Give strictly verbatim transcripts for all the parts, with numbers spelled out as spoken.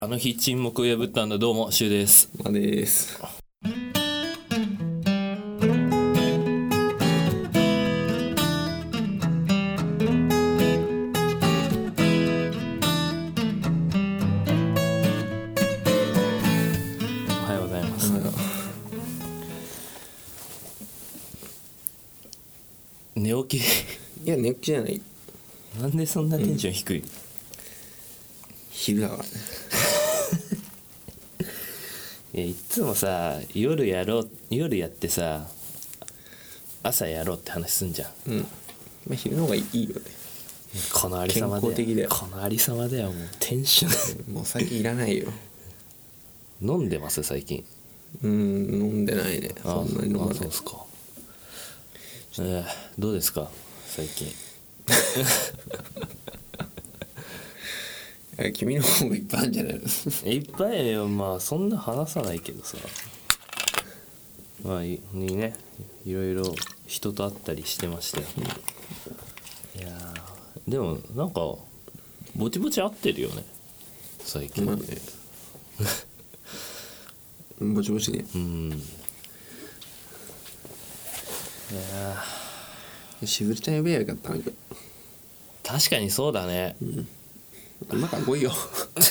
あの日沈黙を破ったんだ。どうもシュウです。 まあです。 おはようございます。寝起きいや寝起きじゃない。 なんでそんなテンション低い、うん、 昼だからね。 いやいつもさ夜やろう夜やってさ朝やろうって話すんじゃん。 うん。まあ昼の方がいいよね。 このありさまで。 健康的だよ。 このありさまではもうテンション。もう最近いらないよ。 飲んでます最近。 うん飲んでないね。そんなに飲まない。 ああそうですか。えー、どうですか最近。 君の方がいっぱいあるんじゃないの。 いっぱいよ。まあそんな話さないけどさ、まあいいね、いろいろ人と会ったりしてましたよ。いやでもなんかぼちぼち会ってるよね最近。まあね、 ぼちぼちね。 うん。いやしぶりちゃん呼べばよかったな。 確かにそうだね。うん、 今から来いよ。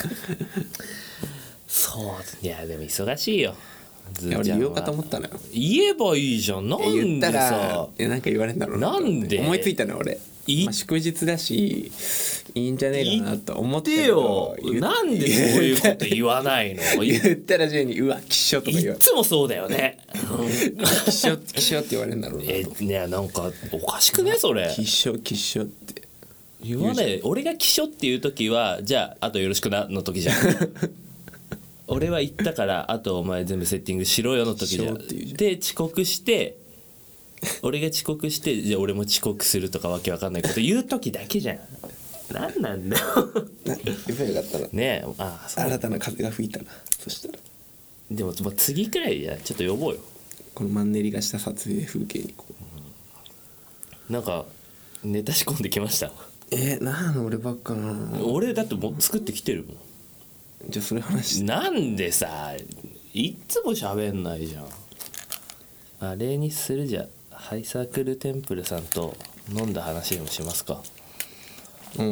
そういやでも忙しいよ。 ずーちゃんは。いや俺言おうかと思ったのよ。 言えばいいじゃん。なんでさ。 言ったらえなんか言われんだろうな。 なんで思いついたの俺。まあ、祝日だしいいんじゃねえかなと思って言ってよ。なんでそういうこと言わないの。 言ったらジェニーうわきっしょとか言われいつもそうだよね。 きっしょきっしょって言われるんだろうな。 えねなんかおかしくねそれ。 きっしょきっしょって言わない。俺がきっしょっていう時はじゃああとよろしくなの時じゃん。俺は言ったからあとお前全部セッティングしろよの時じゃん。で遅刻して俺が遅刻してじゃあ俺も遅刻するとかわけわかんないこと言う時だけじゃん。なんなんだよ。 言えばよかったな。 ねえああ新たな風が吹いたな。そしたらでも次くらいじゃちょっと呼ぼうよ。 このマンネリがした撮影風景にこう、 うん、なんかネタ仕込んできました。 えー、なんで俺ばっかな。 俺だってもう作ってきてるもん。 じゃあそれ話して。 なんでさいつも喋んないじゃん。あれにするじゃハイサークルテンプルさんと飲んだ話でもしますか。 うん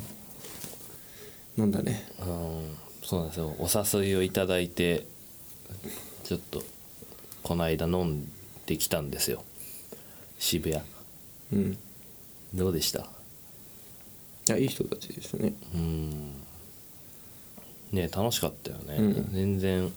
飲んだね。 うんそうなんですよ。お誘いをいただいてちょっとこの間飲んできたんですよ渋谷。 うんどうでした。 いやいい人たちでしたね。 うんね楽しかったよね、うん、全然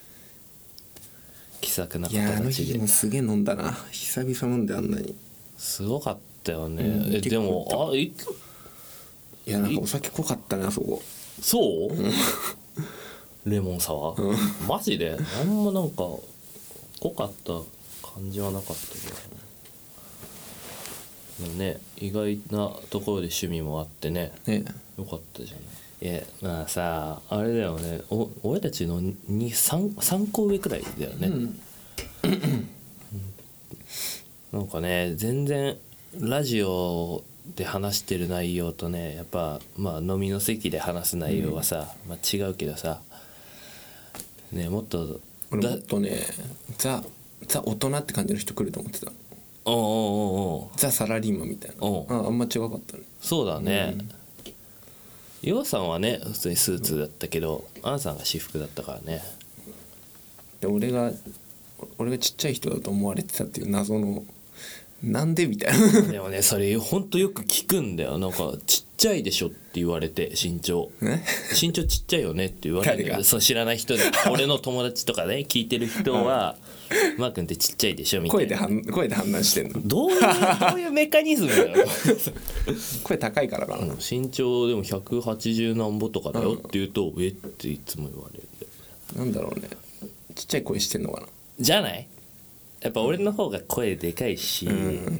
気さくな形で。いやあの日もすげえ飲んだな。久々飲んであんなにすごかったよね、うん、えでもあいいやなんかお酒濃かったねあそこ。 そう、うん、レモンサワー、うん、マジであんまなんか濃かった感じはなかったけどね。ね意外なところで趣味もあってね、ねよかったじゃない。いやまあさあれだよねお俺たちの 3, 個上くらいだよね、うん、なんかね全然ラジオで話してる内容とねやっぱまあ飲みの席で話す内容はさ、うんまあ、違うけどさねもっと俺もっとねザザ大人って感じの人来ると思ってた。 おうおうおうおうザサラリーマンみたいな。 おうあ, あんま違かったね。 そうだね、うんヨウさんはね普通にスーツだったけど、うん、アンさんが私服だったからね。 で俺が俺がちっちゃい人だと思われてたっていう謎のなんでみたいな。 でもねそれほんとよく聞くんだよ。なんかちっちゃいでしょって言われて身長身長ちっちゃいよねって言われるんだけどそう知らない人で俺の友達とかね聞いてる人はマー君ってちっちゃいでしょみたいな声で声で判断してんの。 どういうどういうメカニズムだよ。 声高いからかな、うん、 身長でもひゃくはちじゅうなんぼとかだよって言うと、うん、えっていつも言われるんだよ。 なんだろうねちっちゃい声してんのかな。 じゃないやっぱ俺の方が声でかいし、うんうん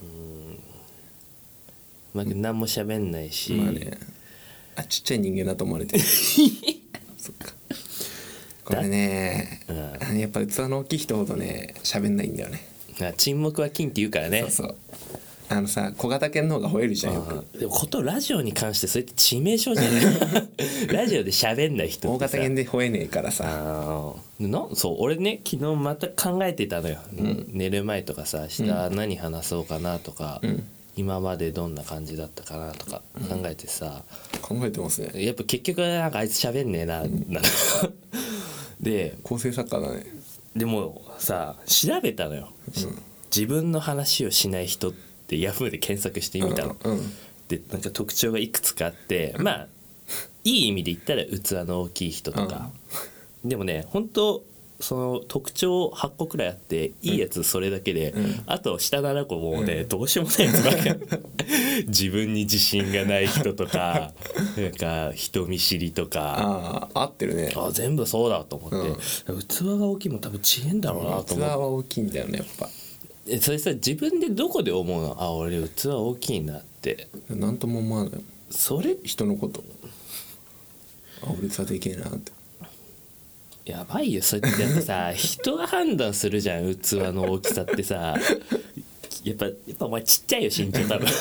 まあ、何も喋んないし、 まあね、あちっちゃい人間だと思われてる。そっかこれね、うん、やっぱ器の大きい人ほどね喋んないんだよね。 沈黙は金って言うからね。 そうそうあのさ小型犬の方が吠えるじゃんよく。 でもことラジオに関してそれって致命傷じゃないラジオで喋んない人ってさ大型犬で吠えねえからさ。 あなそう俺ね昨日また考えてたのよ、うん、寝る前とかさ明日何話そうかなとか、うん、今までどんな感じだったかなとか考えてさ、 うん、考えてますね。 やっぱ結局なんかあいつ喋んねえな、うん、なんかで構成作家だね。 でもさ調べたのよ、うん、自分の話をしない人ってヤフーで検索してみたの、うんうん、でなんか特徴がいくつかあって、うん、まあいい意味で言ったら器の大きい人とか、うん、でもね本当その特徴はっこくらいあっていいやつそれだけで、うん、あと下ななこもね、うん、どうしようもないやつばっかり自分に自信がない人とかなんか人見知りとかああ合ってるね。 あ全部そうだと思って、うん、器が大きいも多分遅延だろうなと思って。器は大きいんだよねやっぱ。 それさ自分でどこで思うの？あ俺器大きいなって。 なんとも思わない。 それ人のことあ俺器でけえなって。 やばいよそれってやっぱさ人が判断するじゃん器の大きさってさやっぱやっぱお前ちっちゃいよ身長多分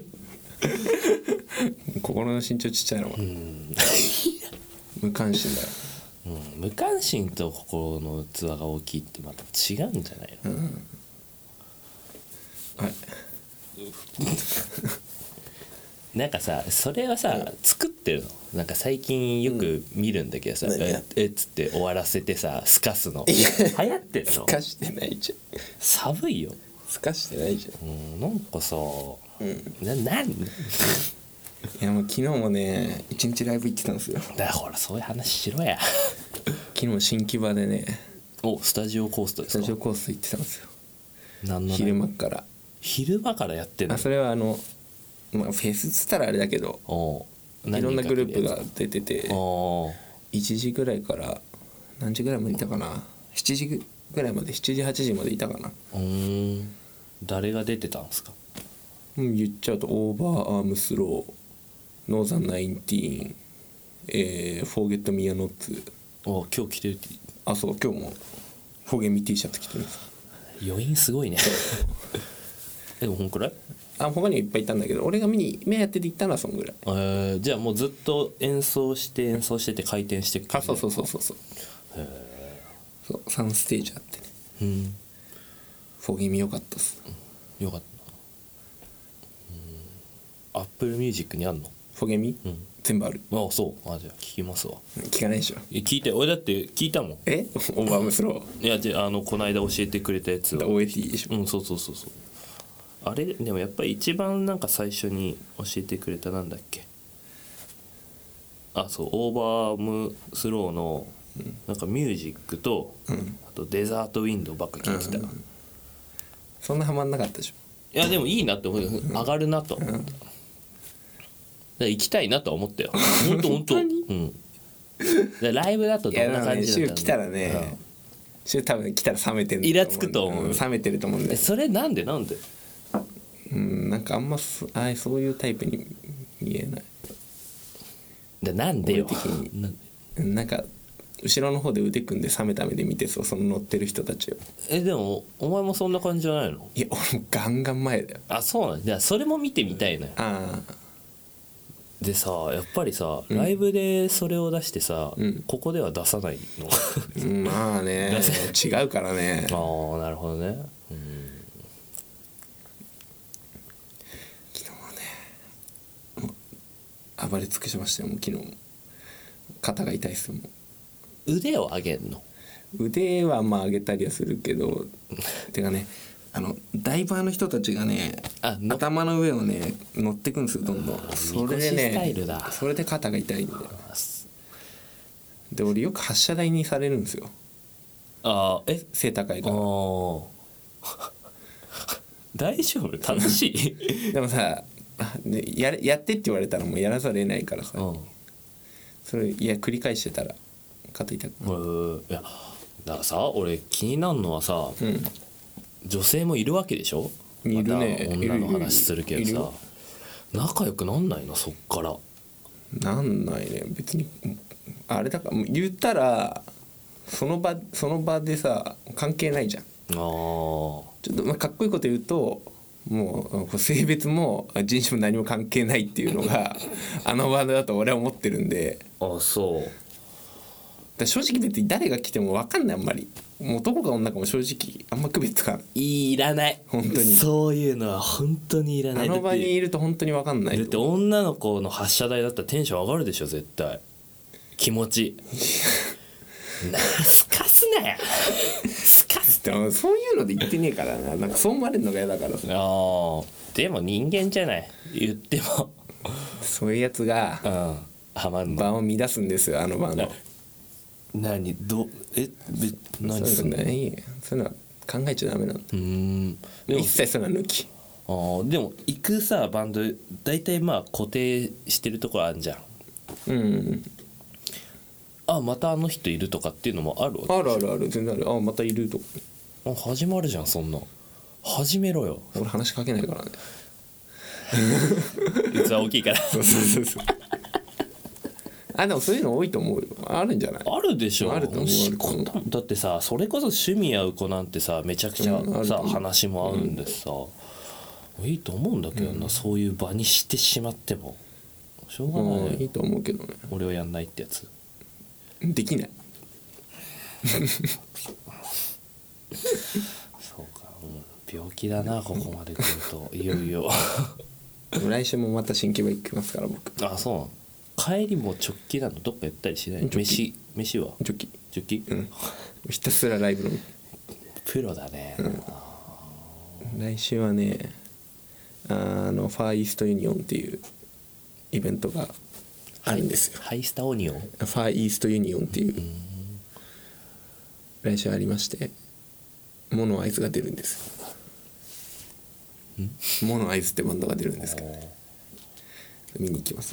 心の身長ちっちゃいのはうん無関心だよ、 うん、無関心と心の器が大きいってまた違うんじゃないの、うん、はいなんかさそれはさ、うん、作ってるのなんか最近よく見るんだけどさ、うん、ええっつって終わらせてさすかすの流行ってるの？ すかしてないじゃん。 寒いよ。 すかしてないじゃん、 うん、なんかさ、うん、ななんいやもう昨日もね一日ライブ行ってたんですよ。 だからほらそういう話しろや昨日新木場でねおスタジオコーストですか？ スタジオコースト行ってたんですよ。 何の昼間から昼間からやってるの？ あそれはあのまあ、フェスっつったらあれだけどいろんなグループが出てていちじぐらいから何時ぐらいまでいたかなしちじぐらいまでしちじはちじまでいたかな。 うーん誰が出てたんですか？ うん、言っちゃうとオーバーアームスローノーザンナインティーン、えー、フォーゲットミアノッツ。 あ今日着てるって。 あそう今日もフォーゲミ T シャツ着てるんです。 余韻すごいねでもほんくらいあ他にはいっぱいいたんだけど俺が見に目やってて行ったのはそんぐらい。 えー、じゃあもうずっと演奏して演奏してて回転してくる。 あそうそうそうそうそう。へそうさんステージあってね。うんフォーゲミ良かったっす、 うん、よかった。アップルミュージックにあんのフォーゲミ、うん、全部ある。 あそうあじゃあ聞きますわ。 聞かないでしょ。 聞いて俺だって聞いたもん。 えオーバーアームスローいやじゃあのこの間教えてくれたやつはオーエーティー でしょ。 うんそうそうそうそうあれでもやっぱり一番なんか最初に教えてくれたなんだっけあそうオーバーアームスローのなんかミュージックと、うん、あとデザートウィンドウばっか聞いてた、うんうん、 そんなハマんなかったでしょ。 いやでもいいなって思う、うん、上がるなと思った、うん、だ行きたいなとは思ったよ本当本当うんでライブだとどんな感じだったの？ 週来たらね、週多分来たら冷めてるイラつくと思う、うん、 冷めてると思うんで。 それなんでなんでうんなんかあんまあそういうタイプに見えない。 でなんでよ的になんでなんか後ろの方で腕組んで冷めた目で見てそうその乗ってる人たちを。 えでもお前もそんな感じじゃないの？ いや俺もガンガン前だよ。 あそうなんじゃあそれも見てみたいのよ。ああでさやっぱりさ、うん、ライブでそれを出してさ、うん、ここでは出さないのまあね違うからね。 ああなるほどね、うん、 昨日はね暴れ尽くしましたよ。もう昨日も肩が痛いっすよ。もう腕を上げんの？ 腕はまあ上げたりはするけどてかねあのダイバーの人たちがね頭の上をね乗ってくんですよどんどん。それでねそれで肩が痛いんだよ。で俺よく発射台にされるんですよ。あえ背高いから。 大丈夫楽しいでもさや, やってって言われたらもうやらざるを得ないからさ、うん、それいや繰り返してたら肩痛くなる。 いやだからさ俺気になるのはさ、うん女性もいるわけでしょ。 いるね。 また女の話するけどさ仲良くなんないのそっから。 なんないね別に。あれだから言ったらその場その場でさ関係ないじゃん。あちょっとまあかっこいいこと言うともう性別も人種も何も関係ないっていうのがあのバンドだと俺は思ってるんで。 ああそうだ正直別に誰が来ても分かんない。あんまりもう男か女かも正直あんま区別つかん。 いらない本当にそういうのは本当にいらない。 あの場にいると本当に分かんない。 だって女の子の発射台だったらテンション上がるでしょ絶対。気持ちなすかすなよすかすでもそういうので言ってねえからな。なんかそう思われるのが嫌だからさ。 あでも人間じゃない言ってもそういうやつがハマんの場を乱すんですよあの場の。 何どえべ何すんの。 そういうのは考えちゃダメなの。 うんでも一切そういうのは抜き。 あでも行くさバンド大体まあ固定してるところあるじゃん。 うんあまたあの人いるとかっていうのもあるわけ。 あるあるある全然ある。あまたいるとか。 あ始まるじゃんそんな始めろよ。 俺話しかけないからね器大きいからそうそうそうそうあでもそういうの多いと思うよ。あるんじゃない。 あるでしょ。 あると思うあると思う。 だってさそれこそ趣味合う子なんてさめちゃくちゃうんさ、話も合うんでさ、うん、いいと思うんだけどな、うん、そういう場にしてしまってもしょうがない、 うん、いいと思うけどね。 俺はやんないってやつできないそうか、うん、病気だなここまで来るといよいよ来週もまた新規場行きますから僕。 あそうなの。帰りも直帰なの。どっか行ったりしないの。飯飯は直帰直帰、 うん、ひたすらライブのプロだね、 うん、来週はねあのファーイーストユニオンっていうイベントがあるんですよ。 ハイスタオニオンファーイーストユニオンっていう、うん、来週ありましてモノアイズが出るんですよ。モノアイズってバンドが出るんですけどね見に行きます。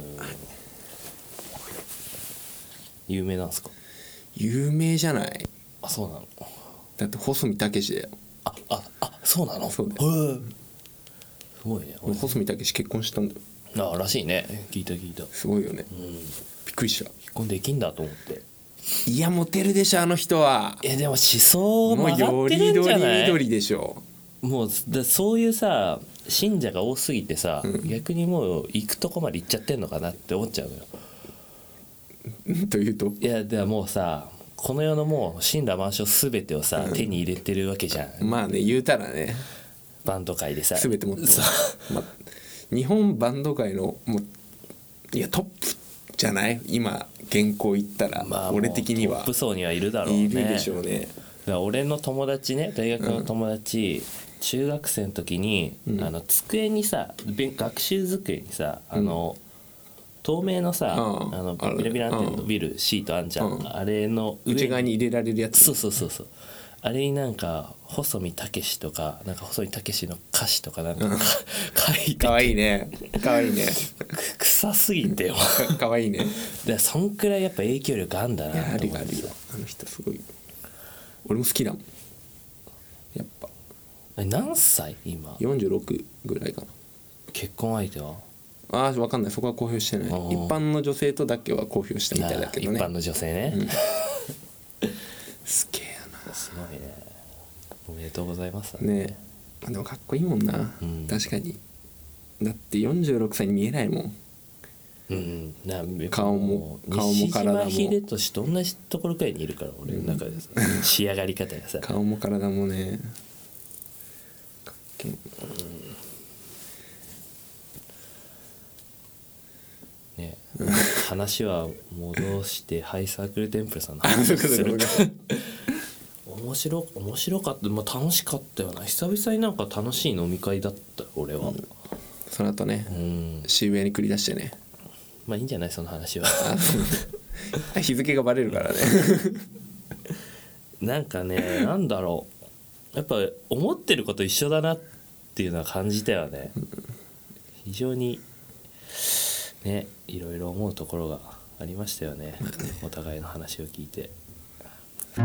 有名なんですか。 有名じゃない。 あそうなの。 だって細見武士だよ。 あああそうなの。 そうだよ。 すごいね。 細見武士結婚したんだよ。 あらしいね。聞いた聞いた。 すごいよね、うん、びっくりした。 結婚できんだと思って。 いやモテるでしょあの人は。 えでも思想曲がってるんじゃない。もうよりどりどりでしょ。 もうだそういうさ信者が多すぎてさ、うん、逆にもう行くとこまで行っちゃってんのかなって思っちゃうのよ。 というといやではもうさこの世のもう死んだ万象全てをさ、うん、手に入れてるわけじゃん。 まあね言うたらねバンド界でさ全て持ってる、ま、日本バンド界のもういやトップじゃない今現行言ったら、まあ、俺的にはトップ層にはいるだろうね。 いるでしょうね。 だから俺の友達ね大学の友達、うん、中学生の時に、うん、あの机にさ学習机にさあの、うん、透明のさ、うん、あのビラビラって伸びるシートあんじゃん、うん、あれの上内側に入れられるやつ。 そうそうそうそうあれになんか細見武とかなんか細見武の歌詞とかなんか、うん、書いてかわいいねかわいいね臭すぎてよかわいいね。 でそんくらいやっぱ影響力あんだなと思って。 あるあるよあの人すごい。俺も好きだもんやっぱ。 何歳今。 よんじゅうろくぐらいかな。 結婚相手は。 ああ分かんないそこは公表してない。一般の女性とだけは公表したみたいだけどね。 一般の女性ね、うん、 すげえやな。 すごいね。おめでとうございますね。えでもかっこいいもんな、うん、確かに。だってよんじゅうろくさいに見えないもん。 うん、な顔も顔も体も。 西島秀俊と同じところくらいにいるから俺の中でさ、うん、仕上がり方がさ顔も体もねかっけえ、 うん、ね、うん、話は戻してハイサークルテンプルさんの話をする面白面白かった、まあ、楽しかったよな。久々になんか楽しい飲み会だった俺は、うん、 その後ね、うん、渋谷に繰り出してね。 まあいいんじゃないその話は日付がバレるからねなんかねなんだろうやっぱ思ってること一緒だなっていうのは感じたよね。非常にねいろいろ思うところがありましたよねお互いの話を聞いて。や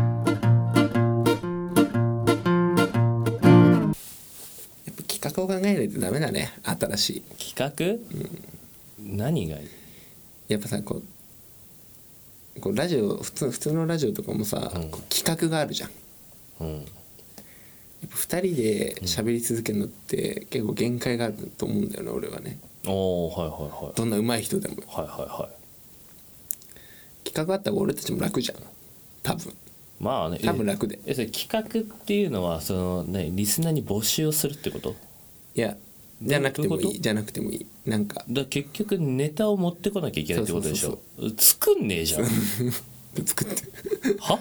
っぱ企画を考えないとダメだね。新しい企画、うん、何がいい。 やっぱさこうこうラジオ普通普通のラジオとかもさ、うん、企画があるじゃん、うん、やっぱふたりで喋り続けるのって結構限界があると思うんだよね俺はね。 おーはいはいはい。 どんな上手い人でもはいはいはい。 企画あった方が俺たちも楽じゃん多分。 まあね、 多分楽で。 えそれ企画っていうのはその、ね、リスナーに募集をするってこと？ いやじゃなくてもいいじゃなくてもいいなんかだ結局ネタを持ってこなきゃいけないってことでしょ。そうそうそうそう作んねえじゃん作っては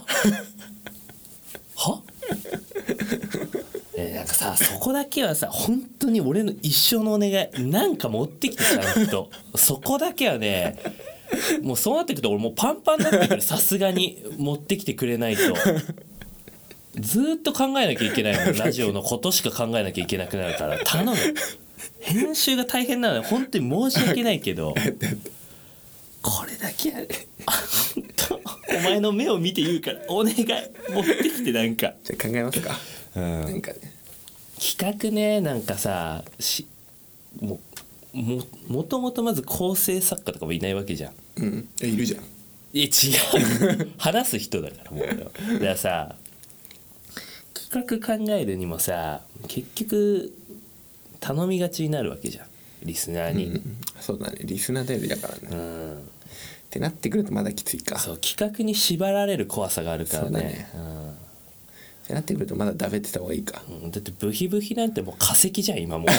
はえなんかさそこだけはさ本当に俺の一生のお願いなんか持ってきてちゃんとそこだけはねもうそうなってくると俺もうパンパンになってくるさすがに持ってきてくれないとずーっと考えなきゃいけないもんラジオのことしか考えなきゃいけなくなるから頼む編集が大変なので本当に申し訳ないけどこれだけやで本当お前の目を見て言うからお願い持ってきてなんかじゃあ考えますか、うん、なんかね企画ねなんかさしもももともとまず構成作家とかもいないわけじゃん。 うんいるじゃん。 いや違う話す人だからもうだからさ企画考えるにもさ結局頼みがちになるわけじゃんリスナーに、 うん、そうだねリスナー頼りだからね、うん、ってなってくるとまだきついか。 そう企画に縛られる怖さがあるからね。そうだね、うん、 ってなってくるとまだダベってた方がいいか、 うん、だってブヒブヒなんてもう化石じゃん今も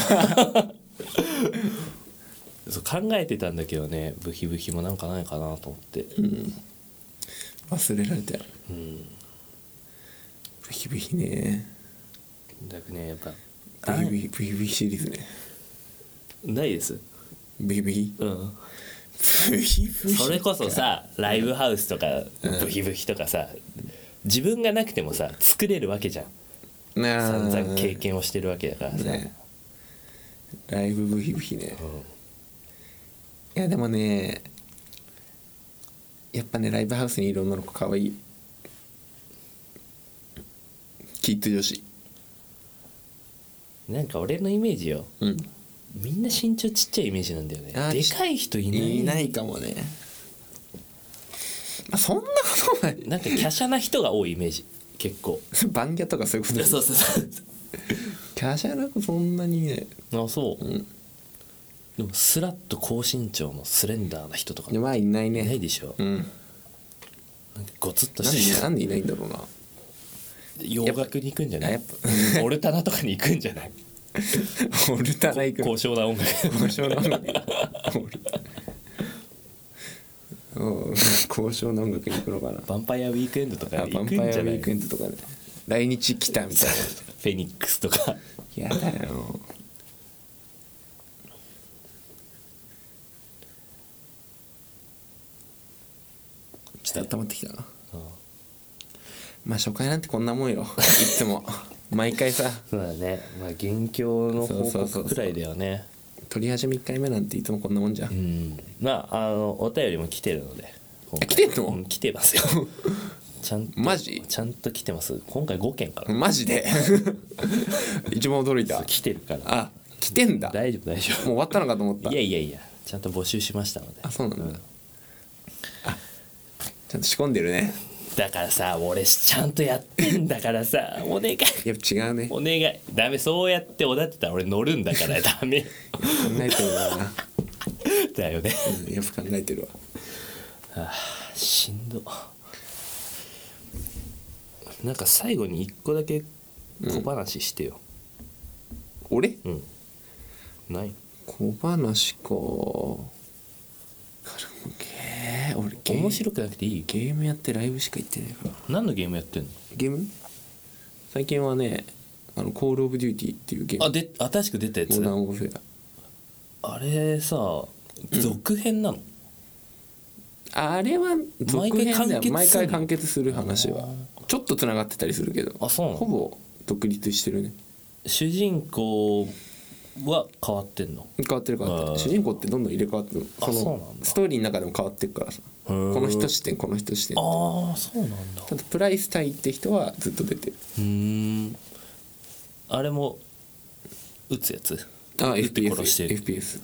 そう考えてたんだけどねブヒブヒもなんかないかなと思って、うん、 忘れられたよ、うん、ブヒブヒねだからねやっぱブヒブヒブヒブヒシリーズねないですブヒブヒうんブヒブヒそれこそさライブハウスとかブヒブヒとかさ、うん、自分がなくてもさ作れるわけじゃん散々経験をしてるわけだからさ、ね、 ライブブヒブヒね、うん、いやでもねやっぱねライブハウスにいる女の子かわいいキッズ女子なんか俺のイメージよ、うん、みんな身長ちっちゃいイメージなんだよね。でかい人いないいないかもね、まあ、そんなことないなんか華奢な人が多いイメージ結構バンギャとかそういうことそうそうそう華奢な子そんなにねあそう、うん、でもスラッと高身長のスレンダーな人とかまあいないねいないでしょ、うん、なんかゴツッとしてなんでいないんだろうな洋楽に行くんじゃないオルタナとかに行くんじゃないオルタナ行く高尚な音楽高尚な音楽高尚な音楽に行くのかな。 ヴァンパイアウィークエンドとかに行くんじゃない。 ヴァンパイアウィークエンドとかね来日来たみたいなフェニックスとかやだよちょっと温まってきたな、うん、まあ初回なんてこんなもんよいつも毎回さそうだねまあ現況の報告くらいだよね。 撮り始めいっかいめなんていつもこんなもんじゃん、うん、 まああのお便りも来てるので来てんの、 うん、来てますよちゃんとマジちゃんと来てます今回ごけんからマジで一番驚いた来てるからあ来てんだ大丈夫大丈夫もう終わったのかと思った。 いやいやいやちゃんと募集しましたので。 あそうなんだ、うん、あちゃんと仕込んでるね。 だからさ俺ちゃんとやってんだからさお願いやっぱ違うねお願いダメそうやっておだってたら俺乗るんだからダメ考えてるなだよね、 うん、やっぱ考えてるわ。 はあしんどなんか最後に一個だけ小話してよ、 うん、俺うんない小話かえー、俺ゲーム面白くなくていいゲームやってライブしか行ってないから。 何のゲームやってんの。 ゲーム最近はねあのコールオブデューティーっていうゲームあで新しく出たやつモダンオブフェアあれさ続編なの、うん、 あれは続編だよ毎回完結する話はちょっとつながってたりするけどあそうなのほぼ独立してるね。 主人公は変わってんの。 変わってる変わってる主人公ってどんどん入れ替わってるそのストーリーの中でも変わってるからさこの人視点この人視点ああそうなんだ。 ちょっとプライスタイって人はずっと出てる。 うーんあれも撃つやつあ エフピーエス エフピーエス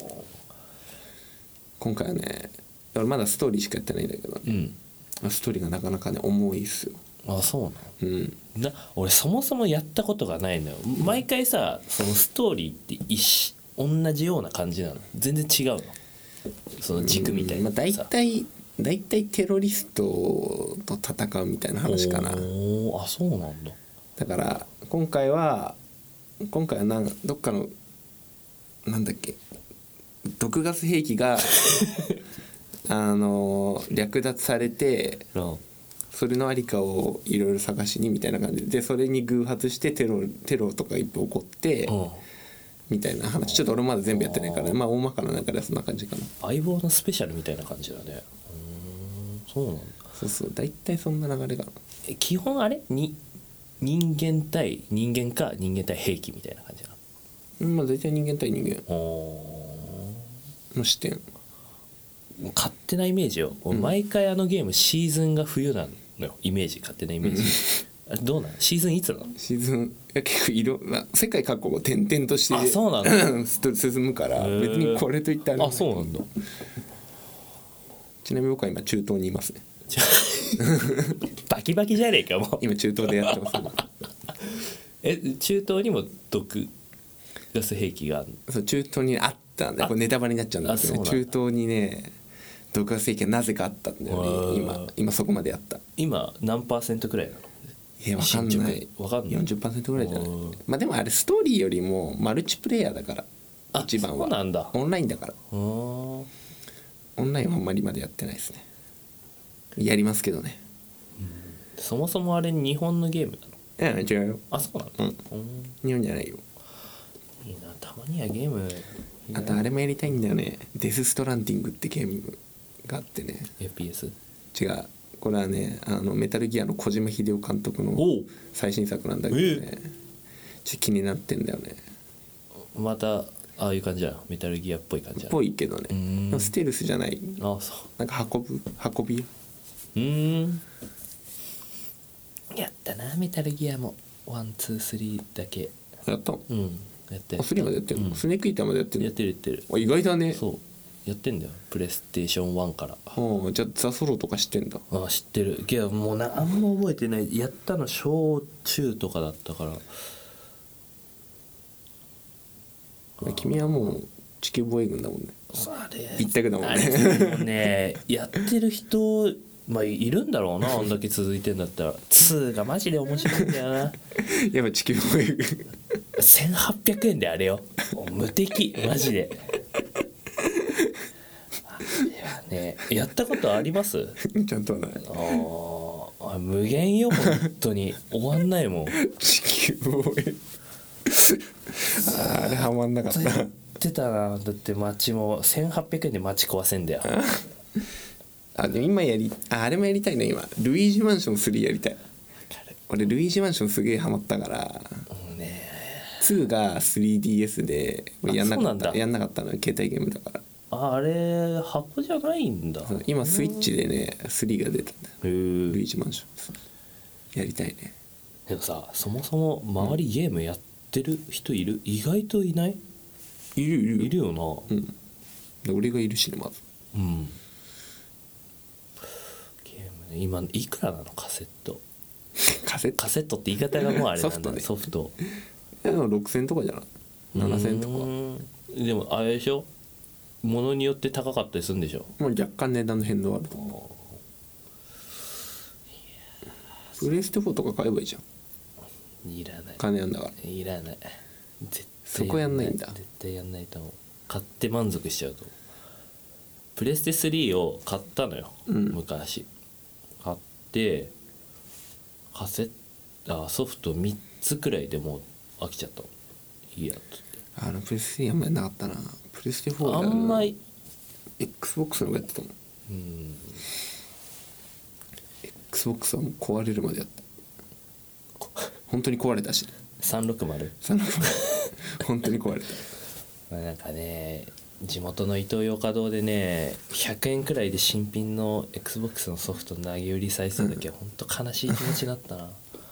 今回はね俺まだストーリーしかやってないんだけど、ねうん、ストーリーがなかなかね重いっすよ。 あ、そうなの。 うんな俺そもそもやったことがないのよ。毎回さそのストーリーって一同じような感じなの？全然違うの？その軸みたいな、 うん、まあ、大体大体テロリストと戦うみたいな話かな。 おー、あ、そうなんだ。 だから今回は今回はなんどっかのなんだっけ毒ガス兵器があの略奪されて、それのありかをいろいろ探しにみたいな感じで、それに偶発してテロテロとか一歩起こってみたいな話。ちょっと俺まだ全部やってないから、まあ大まかな中ではそんな感じかな。 相棒のスペシャルみたいな感じだね。うーん、そうなんだ。 そうそう大体そんな流れが。 基本あれに人間対人間か人間対兵器みたいな感じなの？ うん、まあ大体人間対人間おの視点。 勝手なイメージよ、うん、毎回あのゲームシーズンが冬なのよ、イメージ、勝手なイメージ、うん、あれどうなの？シーズンいつなの？ シーズンいや結構いろんな世界各国を転々としてあ、そうなんだ進むから別にこれといったら、 あ、そうなんだ。 ちなみに僕は今中東にいますねバキバキじゃねえかもう今中東でやってますえ、中東にも毒ガス兵器があるの？ そう中東にあったんで、これネタバレになっちゃうんだけどね、中東にね毒ガス兵器がなぜかあったんだよね。今今そこまでやった。 今何パーセントくらいなの？ いや、わかんない。 わかんない。 よんじゅっパーセント ぐらいじゃない。まあでもあれストーリーよりもマルチプレイヤーだから、一番は。 そうなんだ。 オンラインだから。 オンラインはあんまりまでやってないですね。やりますけどね、 うん、そもそもあれ日本のゲームなの？ いや違うよ。 あ、そうなの？ うん、日本じゃないよ。 いいな、たまにはゲームいい。 あとあれもやりたいんだよね。デスストランディングってゲームがあってね。 エフピーエス？ 違う、これはね、あのメタルギアの小島秀夫監督の最新作なんだけどね、ちょっと気になってんだよね。 またああいう感じだ、メタルギアっぽい感じだ。 っぽいけどね、ステルスじゃない。 あ、そう。 なんか運ぶ運び。 うーん、やったなメタルギアもワンツースリーだけやったの？ うん、やってる。 あ、スリーまでやってるの？うん、スネークイーターまでやってるの？ やってるやってる。 あ、意外だね。 そうやってんだよ、プレイステーションワンから。 ああ、じゃあザソロとか知ってんだ。 ああ、知ってるけどもうな、あんま覚えてない。やったの小中とかだったから。 君はもう地球防衛軍だもんね。 あれ一択だもんね。 あれもねやってる人まあいるんだろうな、あんだけ続いてんだったら。にがマジで面白いんだよな。 やっぱ地球防衛軍せんはっぴゃくえんであれよ、無敵マジで。あれはね、やったことあります？ ちゃんとはない。 ああ、無限よ本当に終わんないもん。 地球防衛あ, あれはまんなかった。 やってたな。だって街もせんはっぴゃくえんで街壊せんだよ。 あ、でも今やり あ, あれもやりたいね。今ルイージマンションスリーやりたい。俺ルイージマンションすげえハマったから、 うんね、 にが スリーディーエス でやんなかったやんなかったの、携帯ゲームだから。 あ, あれ箱じゃないんだ。 今スイッチでねスリーが出たんだよ。 ルイージマンションやりたいね。 でもさ、そもそも周りゲームやってる人いる？意外といない？ いるいるいるよな。 うん。で俺がいるしね、まず。 うん。ゲームね、今いくらなのカセット？ カセット？ カセットって言い方がもうあれなんだね。ソフトね。 ソフト。いやでもろくせんとかじゃない？ななせんとか。 でもあれでしょ？物によって高かったりするんでしょ？ もう若干値段の変動あると思う。プレステフォーとか買えばいいじゃん。 いらない。 金やんだから。 いらない。絶対そこやんないんだ。 絶対やんないと思う。買って満足しちゃうと。プレステスリーを買ったのよ、うん、昔。買ってカセットソフトみっつくらいでもう飽きちゃったの。いいやっつって。 あのプレステあんまりなかったな。プレステフォーあんまり XBOX の方がやってたもん。うん。XBOX はもう壊れるまでやった。本当に壊れたし。 さんびゃくろくじゅう。 さんびゃくろくじゅう本当に壊れた。 まあなんかね、地元のイトーヨーカドーでねひゃくえんくらいで新品の XBOX のソフト投げ売りされてた時は本当悲しい気持ちだったな。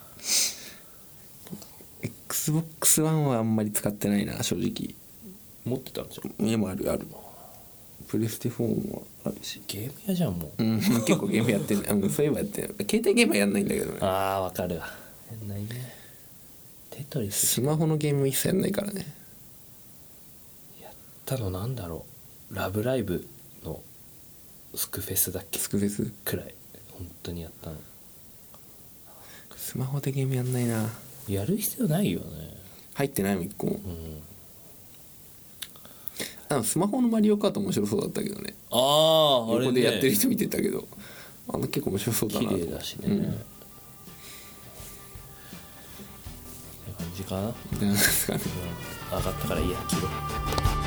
エックスボックスワン はあんまり使ってないな、正直。 持ってたんでしょ？ 家もあるある。 プレステフォーもあるしゲーム屋じゃんもう、うん、結構ゲームやってんねあのそういえばやってん携帯ゲームはやんないんだけどね。 ああわかるわ。やんないね。テトリススマホのゲーム一切やんないからね。 やったのなんだろう、ラブライブのスクフェスだっけ、 スクフェスくらい本当にやったの。 スマホでゲームやんないな。 やる必要ないよね。 入ってないもん一個も、 うん、 あのスマホのマリオカート面白そうだったけどね。 あああれね、 横でやってる人見てたけどあの結構面白そうだなと。 綺麗だしね、うん、って感じかな。 なんですかね、 うん、上がったからいいや切ろう。